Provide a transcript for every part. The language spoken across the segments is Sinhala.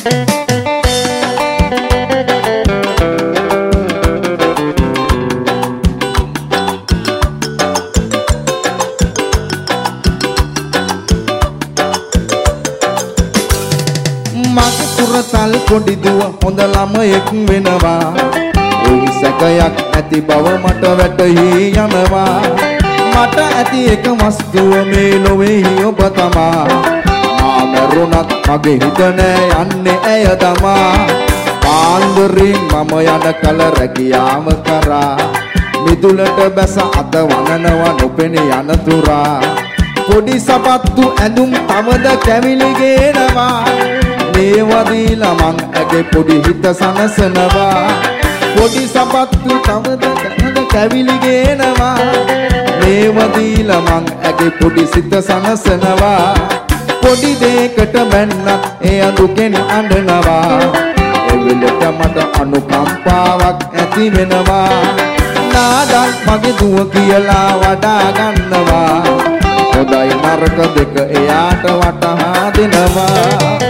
මගේ සුරතල් පොඩි දුව හොඳ ළමයෙක් වෙනවා. ඔහි සැකයක් ඇති බව මට වැටහි යනවා. මට ඇති එක වස්තුව මේ ලොවේහි ඔබ තමා. මා මරුණත් මගේ හිත නෑ යන්නේ ඇය තමා. පාන්දරින් මම යන කල රැකියාව කරා. මිදුලට බැස අත වනනවා නොපෙනී යනතුරා. පොඩි සපත්තු ඇඳුම් තමද කැවිලි ගේනවා. මේවදීලා මං ඇගේ පොඩි හිත සනසනවා. පොඩි සපත්තු තමද කැවිලි ගේනවා. මේවදීලා මං ඇගේ පොඩි සිත සනසනවා. පොඩි දෙයකට බැන්නත් එය දුකෙන් අඬනවා. එවිලට මට අනුකම්පාවක් ඇති වෙනවා. නාදක් මගේ දුව කියලා වඩා ගන්නවා. හොඳයි නරක දෙක එයාට වටහා දෙනවා.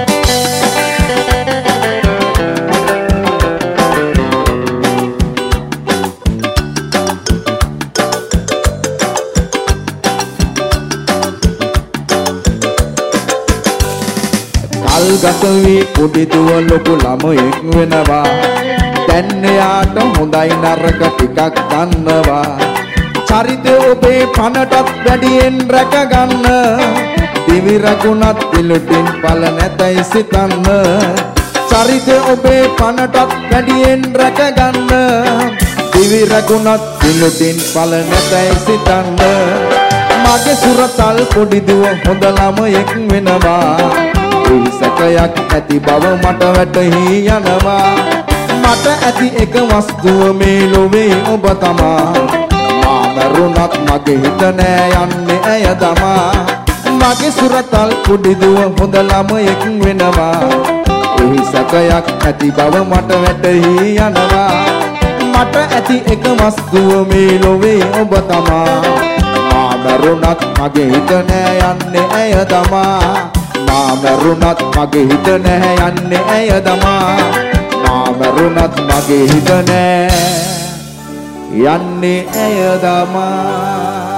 ගත වී පොඩි දුව ලොකු ළමයෙක් වෙනවා. දැන් එයාට හොඳයි නරක ටිකක් දන්නවා. චරිතය ඔබේ පනටත් වැඩියෙන් රැක ගන්න. දිවි රැකුණත් පිළිටින් පල නැතයි සිතන්න. චරිතය ඔබේ පනටත් වැඩියෙන් රැක ගන්න. දිවි රැකුණත් පිළිටින් පල නැතයි සිතන්න. මගේ සුරතල් පොඩි දුව හොඳ ළමයෙක් වෙනවා. සැකයක් ඇති බව මට වැටහි යනවා. මට ඇති එක වස්තුව මේ ලොවේ ඔබ තමා. මා මරුණත් මගේ හිත නෑ යන්නේ ඇය තමා. මගේ සුරතල් පොඩි දුව හොඳ ළමයෙක් වෙනවා. එහි සැකයක් ඇති බව මට වැටහි යනවා. මට ඇති එක වස්තුව මේ ලොවේ ඔබ තමා. මා මරුණත් මගේ හිත නෑ යන්නේ ඇය තමා. මා මරුණත් මගේ හිත නැහැ යන්නේ ඇය තමා. මා මරුණත් මගේ හිත නැහැ යන්නේ ඇය තමා.